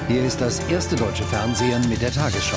Hier ist das erste deutsche Fernsehen mit der Tagesschau.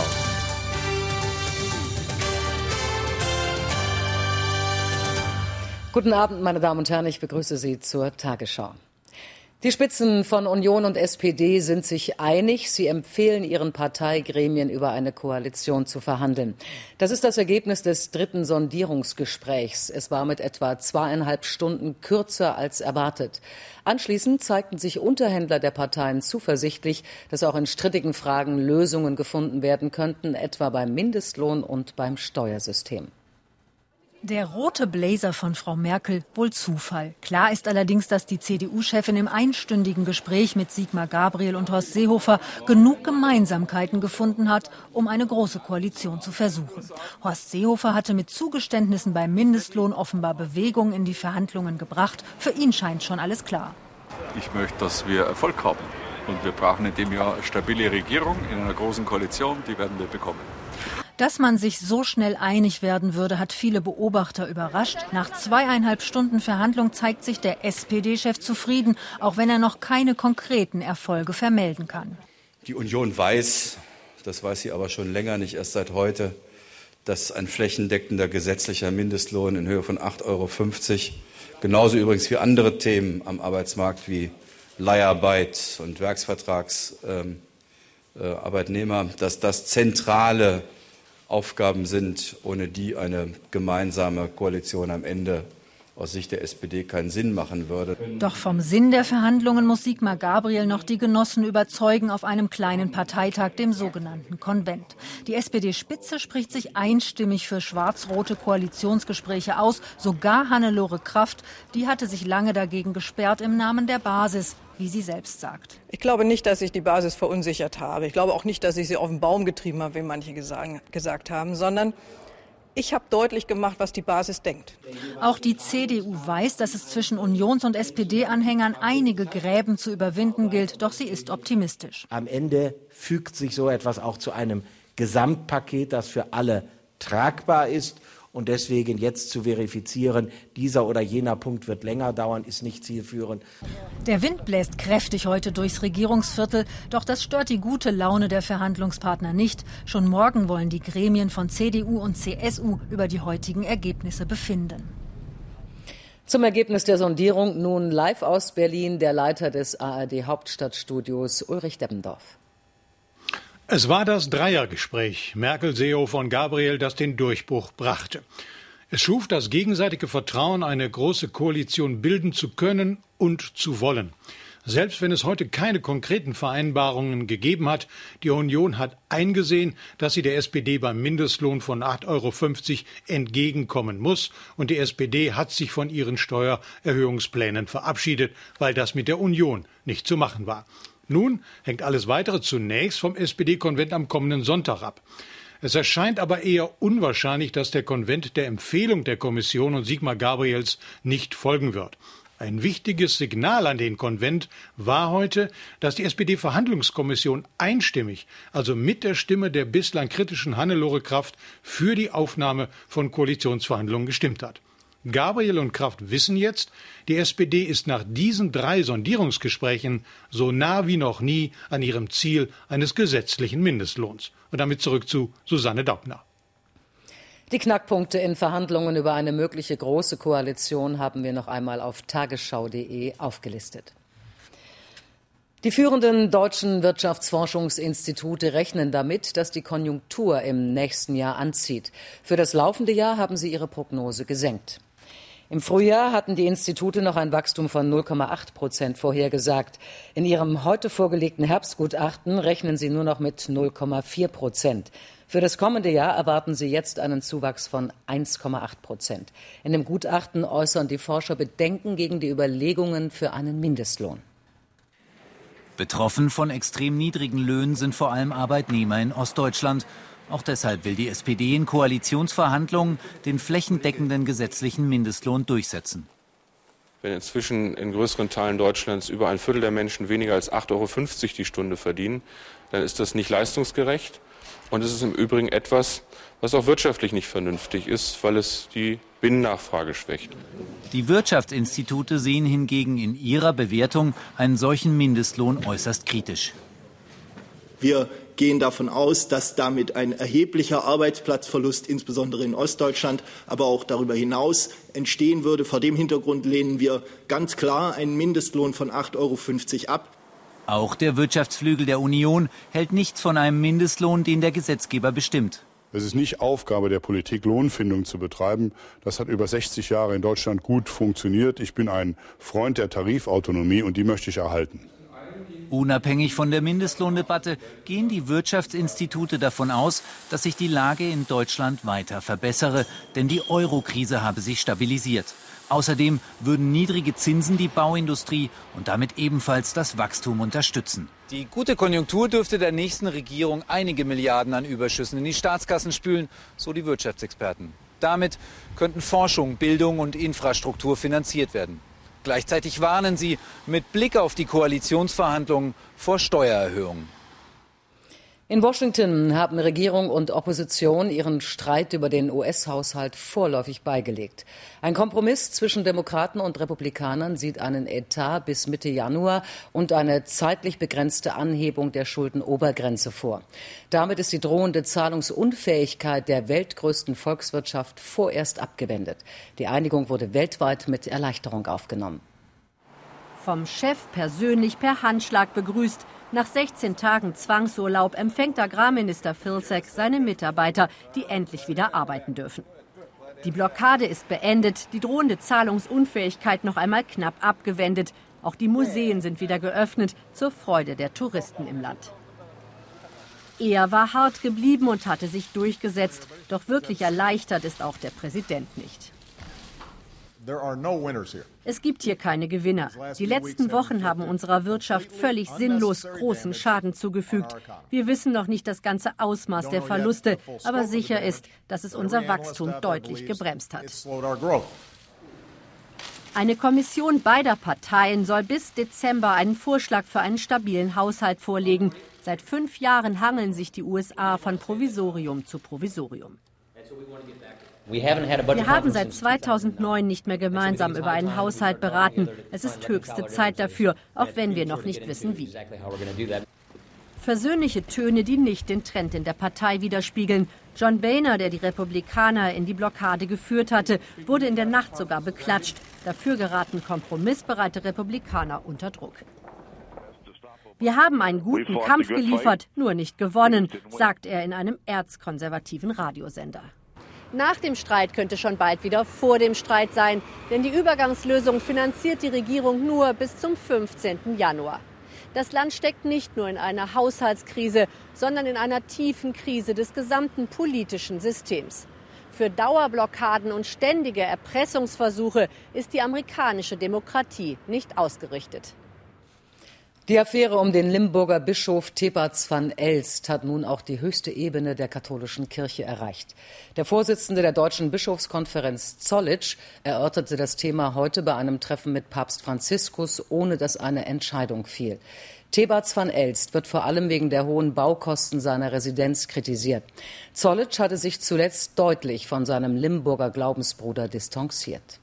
Guten Abend, meine Damen und Herren, ich begrüße Sie zur Tagesschau. Die Spitzen von Union und SPD sind sich einig. Sie empfehlen ihren Parteigremien, über eine Koalition zu verhandeln. Das ist das Ergebnis des dritten Sondierungsgesprächs. Es war mit etwa 2,5 Stunden kürzer als erwartet. Anschließend zeigten sich Unterhändler der Parteien zuversichtlich, dass auch in strittigen Fragen Lösungen gefunden werden könnten, etwa beim Mindestlohn und beim Steuersystem. Der rote Blazer von Frau Merkel, wohl Zufall. Klar ist allerdings, dass die CDU-Chefin im einstündigen Gespräch mit Sigmar Gabriel und Horst Seehofer genug Gemeinsamkeiten gefunden hat, um eine große Koalition zu versuchen. Horst Seehofer hatte mit Zugeständnissen beim Mindestlohn offenbar Bewegung in die Verhandlungen gebracht. Für ihn scheint schon alles klar. Ich möchte, dass wir Erfolg haben. Und wir brauchen in dem Jahr eine stabile Regierung in einer großen Koalition. Die werden wir bekommen. Dass man sich so schnell einig werden würde, hat viele Beobachter überrascht. Nach 2,5 Stunden Verhandlung zeigt sich der SPD-Chef zufrieden, auch wenn er noch keine konkreten Erfolge vermelden kann. Die Union weiß, das weiß sie aber schon länger, nicht erst seit heute, dass ein flächendeckender gesetzlicher Mindestlohn in Höhe von 8,50 €, genauso übrigens wie andere Themen am Arbeitsmarkt wie Leiharbeit und Werksvertragsarbeitnehmer, dass das zentrale Aufgaben sind, ohne die eine gemeinsame Koalition am Ende aus Sicht der SPD keinen Sinn machen würde. Doch vom Sinn der Verhandlungen muss Sigmar Gabriel noch die Genossen überzeugen auf einem kleinen Parteitag, dem sogenannten Konvent. Die SPD-Spitze spricht sich einstimmig für schwarz-rote Koalitionsgespräche aus. Sogar Hannelore Kraft, die hatte sich lange dagegen gesperrt im Namen der Basis, wie sie selbst sagt. Ich glaube nicht, dass ich die Basis verunsichert habe. Ich glaube auch nicht, dass ich sie auf den Baum getrieben habe, wie manche gesagt haben, sondern ich habe deutlich gemacht, was die Basis denkt. Auch die CDU weiß, dass es zwischen Unions- und SPD-Anhängern einige Gräben zu überwinden gilt, doch sie ist optimistisch. Am Ende fügt sich so etwas auch zu einem Gesamtpaket, das für alle tragbar ist. Und deswegen jetzt zu verifizieren, dieser oder jener Punkt wird länger dauern, ist nicht zielführend. Der Wind bläst kräftig heute durchs Regierungsviertel, doch das stört die gute Laune der Verhandlungspartner nicht. Schon morgen wollen die Gremien von CDU und CSU über die heutigen Ergebnisse befinden. Zum Ergebnis der Sondierung nun live aus Berlin der Leiter des ARD-Hauptstadtstudios Ulrich Deppendorf. Es war das Dreiergespräch Merkel, Seehofer und Gabriel, das den Durchbruch brachte. Es schuf das gegenseitige Vertrauen, eine große Koalition bilden zu können und zu wollen. Selbst wenn es heute keine konkreten Vereinbarungen gegeben hat, die Union hat eingesehen, dass sie der SPD beim Mindestlohn von 8,50 € entgegenkommen muss. Und die SPD hat sich von ihren Steuererhöhungsplänen verabschiedet, weil das mit der Union nicht zu machen war. Nun hängt alles Weitere zunächst vom SPD-Konvent am kommenden Sonntag ab. Es erscheint aber eher unwahrscheinlich, dass der Konvent der Empfehlung der Kommission und Sigmar Gabriels nicht folgen wird. Ein wichtiges Signal an den Konvent war heute, dass die SPD-Verhandlungskommission einstimmig, also mit der Stimme der bislang kritischen Hannelore Kraft, für die Aufnahme von Koalitionsverhandlungen gestimmt hat. Gabriel und Kraft wissen jetzt, die SPD ist nach diesen 3 Sondierungsgesprächen so nah wie noch nie an ihrem Ziel eines gesetzlichen Mindestlohns. Und damit zurück zu Susanne Daubner. Die Knackpunkte in Verhandlungen über eine mögliche große Koalition haben wir noch einmal auf tagesschau.de aufgelistet. Die führenden deutschen Wirtschaftsforschungsinstitute rechnen damit, dass die Konjunktur im nächsten Jahr anzieht. Für das laufende Jahr haben sie ihre Prognose gesenkt. Im Frühjahr hatten die Institute noch ein Wachstum von 0,8% vorhergesagt. In ihrem heute vorgelegten Herbstgutachten rechnen sie nur noch mit 0,4%. Für das kommende Jahr erwarten sie jetzt einen Zuwachs von 1,8%. In dem Gutachten äußern die Forscher Bedenken gegen die Überlegungen für einen Mindestlohn. Betroffen von extrem niedrigen Löhnen sind vor allem Arbeitnehmer in Ostdeutschland. Auch deshalb will die SPD in Koalitionsverhandlungen den flächendeckenden gesetzlichen Mindestlohn durchsetzen. Wenn inzwischen in größeren Teilen Deutschlands über ein Viertel der Menschen weniger als 8,50 € die Stunde verdienen, dann ist das nicht leistungsgerecht. Und es ist im Übrigen etwas, was auch wirtschaftlich nicht vernünftig ist, weil es die Binnennachfrage schwächt. Die Wirtschaftsinstitute sehen hingegen in ihrer Bewertung einen solchen Mindestlohn äußerst kritisch. Wir gehen davon aus, dass damit ein erheblicher Arbeitsplatzverlust, insbesondere in Ostdeutschland, aber auch darüber hinaus entstehen würde. Vor dem Hintergrund lehnen wir ganz klar einen Mindestlohn von 8,50 € ab. Auch der Wirtschaftsflügel der Union hält nichts von einem Mindestlohn, den der Gesetzgeber bestimmt. Es ist nicht Aufgabe der Politik, Lohnfindung zu betreiben. Das hat über 60 Jahre in Deutschland gut funktioniert. Ich bin ein Freund der Tarifautonomie und die möchte ich erhalten. Unabhängig von der Mindestlohndebatte gehen die Wirtschaftsinstitute davon aus, dass sich die Lage in Deutschland weiter verbessere, denn die Euro-Krise habe sich stabilisiert. Außerdem würden niedrige Zinsen die Bauindustrie und damit ebenfalls das Wachstum unterstützen. Die gute Konjunktur dürfte der nächsten Regierung einige Milliarden an Überschüssen in die Staatskassen spülen, so die Wirtschaftsexperten. Damit könnten Forschung, Bildung und Infrastruktur finanziert werden. Gleichzeitig warnen sie mit Blick auf die Koalitionsverhandlungen vor Steuererhöhungen. In Washington haben Regierung und Opposition ihren Streit über den US-Haushalt vorläufig beigelegt. Ein Kompromiss zwischen Demokraten und Republikanern sieht einen Etat bis Mitte Januar und eine zeitlich begrenzte Anhebung der Schuldenobergrenze vor. Damit ist die drohende Zahlungsunfähigkeit der weltgrößten Volkswirtschaft vorerst abgewendet. Die Einigung wurde weltweit mit Erleichterung aufgenommen. Vom Chef persönlich per Handschlag begrüßt. Nach 16 Tagen Zwangsurlaub empfängt Agrarminister Vilsack seine Mitarbeiter, die endlich wieder arbeiten dürfen. Die Blockade ist beendet, die drohende Zahlungsunfähigkeit noch einmal knapp abgewendet. Auch die Museen sind wieder geöffnet, zur Freude der Touristen im Land. Er war hart geblieben und hatte sich durchgesetzt. Doch wirklich erleichtert ist auch der Präsident nicht. Es gibt hier keine Gewinner. Die letzten Wochen haben unserer Wirtschaft völlig sinnlos großen Schaden zugefügt. Wir wissen noch nicht das ganze Ausmaß der Verluste, aber sicher ist, dass es unser Wachstum deutlich gebremst hat. Eine Kommission beider Parteien soll bis Dezember einen Vorschlag für einen stabilen Haushalt vorlegen. Seit 5 Jahren hangeln sich die USA von Provisorium zu Provisorium. Wir haben seit 2009 nicht mehr gemeinsam über einen Haushalt beraten. Es ist höchste Zeit dafür, auch wenn wir noch nicht wissen, wie. Versöhnliche Töne, die nicht den Trend in der Partei widerspiegeln. John Boehner, der die Republikaner in die Blockade geführt hatte, wurde in der Nacht sogar beklatscht. Dafür geraten kompromissbereite Republikaner unter Druck. Wir haben einen guten Kampf geliefert, nur nicht gewonnen, sagt er in einem erzkonservativen Radiosender. Nach dem Streit könnte schon bald wieder vor dem Streit sein, denn die Übergangslösung finanziert die Regierung nur bis zum 15. Januar. Das Land steckt nicht nur in einer Haushaltskrise, sondern in einer tiefen Krise des gesamten politischen Systems. Für Dauerblockaden und ständige Erpressungsversuche ist die amerikanische Demokratie nicht ausgerichtet. Die Affäre um den Limburger Bischof Thebats van Elst hat nun auch die höchste Ebene der katholischen Kirche erreicht. Der Vorsitzende der Deutschen Bischofskonferenz Zollitsch erörterte das Thema heute bei einem Treffen mit Papst Franziskus, ohne dass eine Entscheidung fiel. Thebats van Elst wird vor allem wegen der hohen Baukosten seiner Residenz kritisiert. Zollitsch hatte sich zuletzt deutlich von seinem Limburger Glaubensbruder distanziert.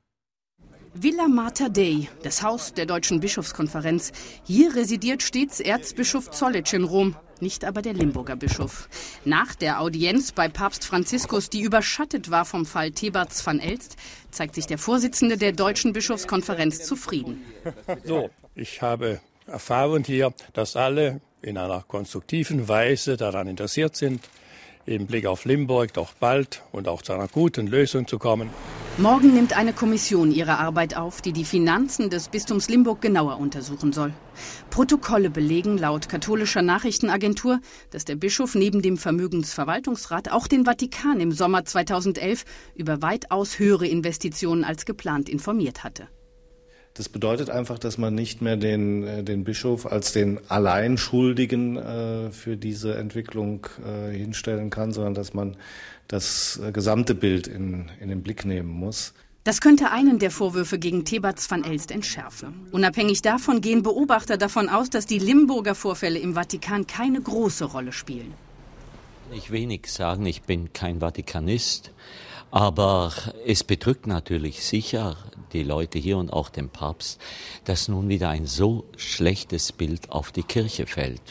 Villa Mater Dei, das Haus der Deutschen Bischofskonferenz. Hier residiert stets Erzbischof Zollitsch in Rom, nicht aber der Limburger Bischof. Nach der Audienz bei Papst Franziskus, die überschattet war vom Fall Thebats van Elst, zeigt sich der Vorsitzende der Deutschen Bischofskonferenz zufrieden. So, ich habe erfahren hier, dass alle in einer konstruktiven Weise daran interessiert sind, im Blick auf Limburg doch bald und auch zu einer guten Lösung zu kommen. Morgen nimmt eine Kommission ihre Arbeit auf, die die Finanzen des Bistums Limburg genauer untersuchen soll. Protokolle belegen laut katholischer Nachrichtenagentur, dass der Bischof neben dem Vermögensverwaltungsrat auch den Vatikan im Sommer 2011 über weitaus höhere Investitionen als geplant informiert hatte. Das bedeutet einfach, dass man nicht mehr den Bischof als den Alleinschuldigen für diese Entwicklung hinstellen kann, sondern dass man das gesamte Bild in den Blick nehmen muss. Das könnte einen der Vorwürfe gegen Thebats van Elst entschärfen. Unabhängig davon gehen Beobachter davon aus, dass die Limburger Vorfälle im Vatikan keine große Rolle spielen. Ich will nichts sagen, ich bin kein Vatikanist, aber es bedrückt natürlich sicher die Leute hier und auch den Papst, dass nun wieder ein so schlechtes Bild auf die Kirche fällt.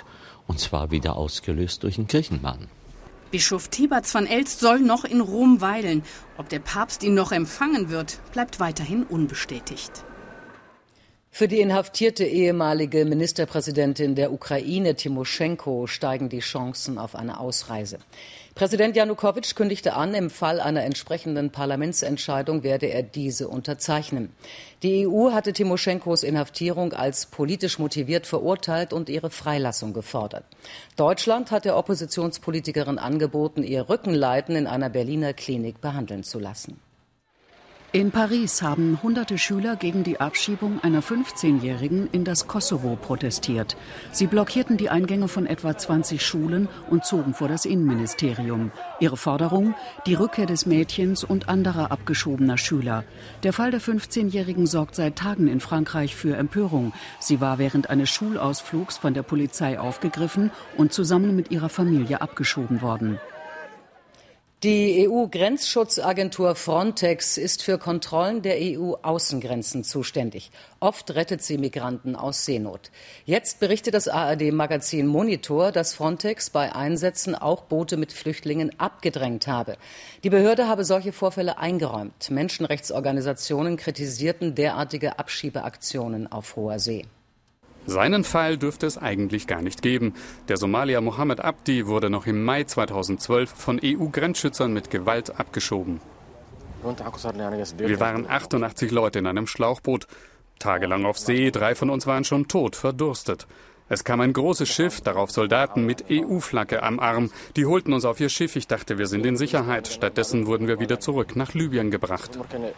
und zwar wieder ausgelöst durch einen Kirchenmann. Bischof Thiberts van Elst soll noch in Rom weilen. Ob der Papst ihn noch empfangen wird, bleibt weiterhin unbestätigt. Für die inhaftierte ehemalige Ministerpräsidentin der Ukraine, Timoschenko, steigen die Chancen auf eine Ausreise. Präsident Janukowitsch kündigte an, im Fall einer entsprechenden Parlamentsentscheidung werde er diese unterzeichnen. Die EU hatte Timoschenkos Inhaftierung als politisch motiviert verurteilt und ihre Freilassung gefordert. Deutschland hat der Oppositionspolitikerin angeboten, ihr Rückenleiden in einer Berliner Klinik behandeln zu lassen. In Paris haben hunderte Schüler gegen die Abschiebung einer 15-Jährigen in das Kosovo protestiert. Sie blockierten die Eingänge von etwa 20 Schulen und zogen vor das Innenministerium. Ihre Forderung: die Rückkehr des Mädchens und anderer abgeschobener Schüler. Der Fall der 15-Jährigen sorgt seit Tagen in Frankreich für Empörung. Sie war während eines Schulausflugs von der Polizei aufgegriffen und zusammen mit ihrer Familie abgeschoben worden. Die EU-Grenzschutzagentur Frontex ist für Kontrollen der EU-Außengrenzen zuständig. Oft rettet sie Migranten aus Seenot. Jetzt berichtet das ARD-Magazin Monitor, dass Frontex bei Einsätzen auch Boote mit Flüchtlingen abgedrängt habe. Die Behörde habe solche Vorfälle eingeräumt. Menschenrechtsorganisationen kritisierten derartige Abschiebeaktionen auf hoher See. Seinen Fall dürfte es eigentlich gar nicht geben. Der Somalier Mohammed Abdi wurde noch im Mai 2012 von EU-Grenzschützern mit Gewalt abgeschoben. Wir waren 88 Leute in einem Schlauchboot. Tagelang auf See, 3 von uns waren schon tot, verdurstet. Es kam ein großes Schiff, darauf Soldaten mit EU-Flagge am Arm. Die holten uns auf ihr Schiff. Ich dachte, wir sind in Sicherheit. Stattdessen wurden wir wieder zurück nach Libyen gebracht.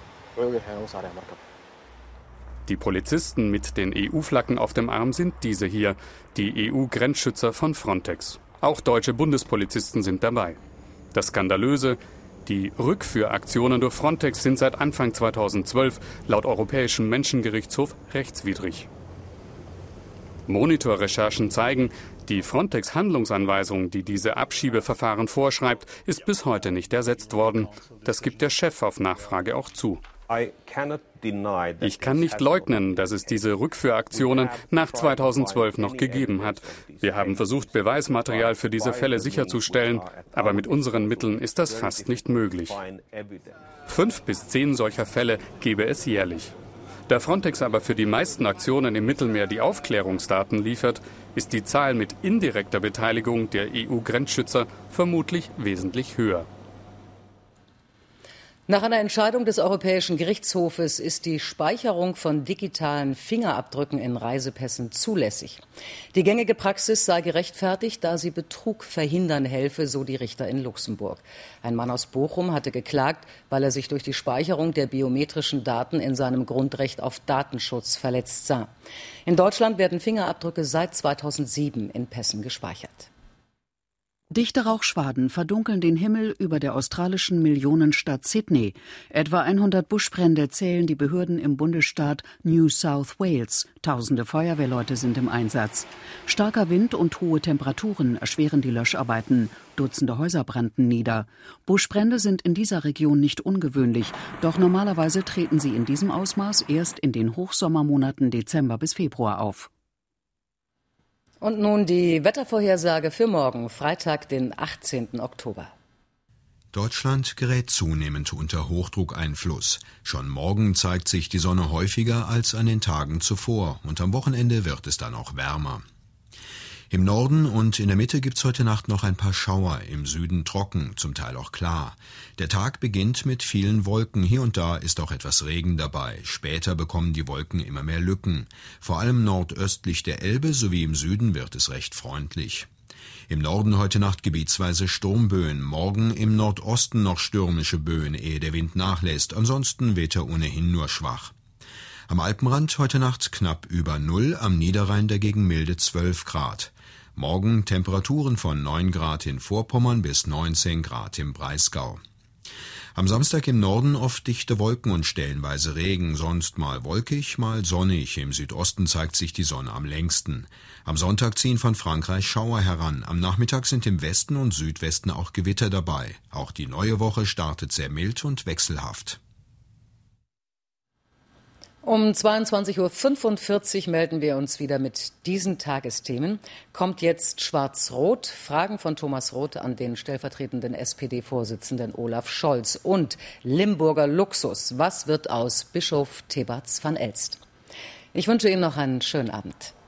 Die Polizisten mit den EU-Flaggen auf dem Arm sind diese hier, die EU-Grenzschützer von Frontex. Auch deutsche Bundespolizisten sind dabei. Das Skandalöse: die Rückführaktionen durch Frontex sind seit Anfang 2012 laut Europäischem Menschengerichtshof rechtswidrig. Monitorrecherchen zeigen, die Frontex-Handlungsanweisung, die diese Abschiebeverfahren vorschreibt, ist bis heute nicht ersetzt worden. Das gibt der Chef auf Nachfrage auch zu. Ich kann nicht leugnen, dass es diese Rückführaktionen nach 2012 noch gegeben hat. Wir haben versucht, Beweismaterial für diese Fälle sicherzustellen, aber mit unseren Mitteln ist das fast nicht möglich. 5 bis 10 solcher Fälle gäbe es jährlich. Da Frontex aber für die meisten Aktionen im Mittelmeer die Aufklärungsdaten liefert, ist die Zahl mit indirekter Beteiligung der EU-Grenzschützer vermutlich wesentlich höher. Nach einer Entscheidung des Europäischen Gerichtshofes ist die Speicherung von digitalen Fingerabdrücken in Reisepässen zulässig. Die gängige Praxis sei gerechtfertigt, da sie Betrug verhindern helfe, so die Richter in Luxemburg. Ein Mann aus Bochum hatte geklagt, weil er sich durch die Speicherung der biometrischen Daten in seinem Grundrecht auf Datenschutz verletzt sah. In Deutschland werden Fingerabdrücke seit 2007 in Pässen gespeichert. Dichte Rauchschwaden verdunkeln den Himmel über der australischen Millionenstadt Sydney. Etwa 100 Buschbrände zählen die Behörden im Bundesstaat New South Wales. Tausende Feuerwehrleute sind im Einsatz. Starker Wind und hohe Temperaturen erschweren die Löscharbeiten. Dutzende Häuser brannten nieder. Buschbrände sind in dieser Region nicht ungewöhnlich. Doch normalerweise treten sie in diesem Ausmaß erst in den Hochsommermonaten Dezember bis Februar auf. Und nun die Wettervorhersage für morgen, Freitag, den 18. Oktober. Deutschland gerät zunehmend unter Hochdruckeinfluss. Schon morgen zeigt sich die Sonne häufiger als an den Tagen zuvor und am Wochenende wird es dann auch wärmer. Im Norden und in der Mitte gibt's heute Nacht noch ein paar Schauer, im Süden trocken, zum Teil auch klar. Der Tag beginnt mit vielen Wolken, hier und da ist auch etwas Regen dabei. Später bekommen die Wolken immer mehr Lücken. Vor allem nordöstlich der Elbe sowie im Süden wird es recht freundlich. Im Norden heute Nacht gebietsweise Sturmböen, morgen im Nordosten noch stürmische Böen, ehe der Wind nachlässt, ansonsten weht er ohnehin nur schwach. Am Alpenrand heute Nacht knapp über 0, am Niederrhein dagegen milde 12 Grad. Morgen Temperaturen von 9 Grad in Vorpommern bis 19 Grad im Breisgau. Am Samstag im Norden oft dichte Wolken und stellenweise Regen, sonst mal wolkig, mal sonnig. Im Südosten zeigt sich die Sonne am längsten. Am Sonntag ziehen von Frankreich Schauer heran. Am Nachmittag sind im Westen und Südwesten auch Gewitter dabei. Auch die neue Woche startet sehr mild und wechselhaft. Um 22.45 Uhr melden wir uns wieder mit diesen Tagesthemen. Kommt jetzt Schwarz-Rot. Fragen von Thomas Roth an den stellvertretenden SPD-Vorsitzenden Olaf Scholz. Und Limburger Luxus. Was wird aus Bischof Thebats van Elst? Ich wünsche Ihnen noch einen schönen Abend.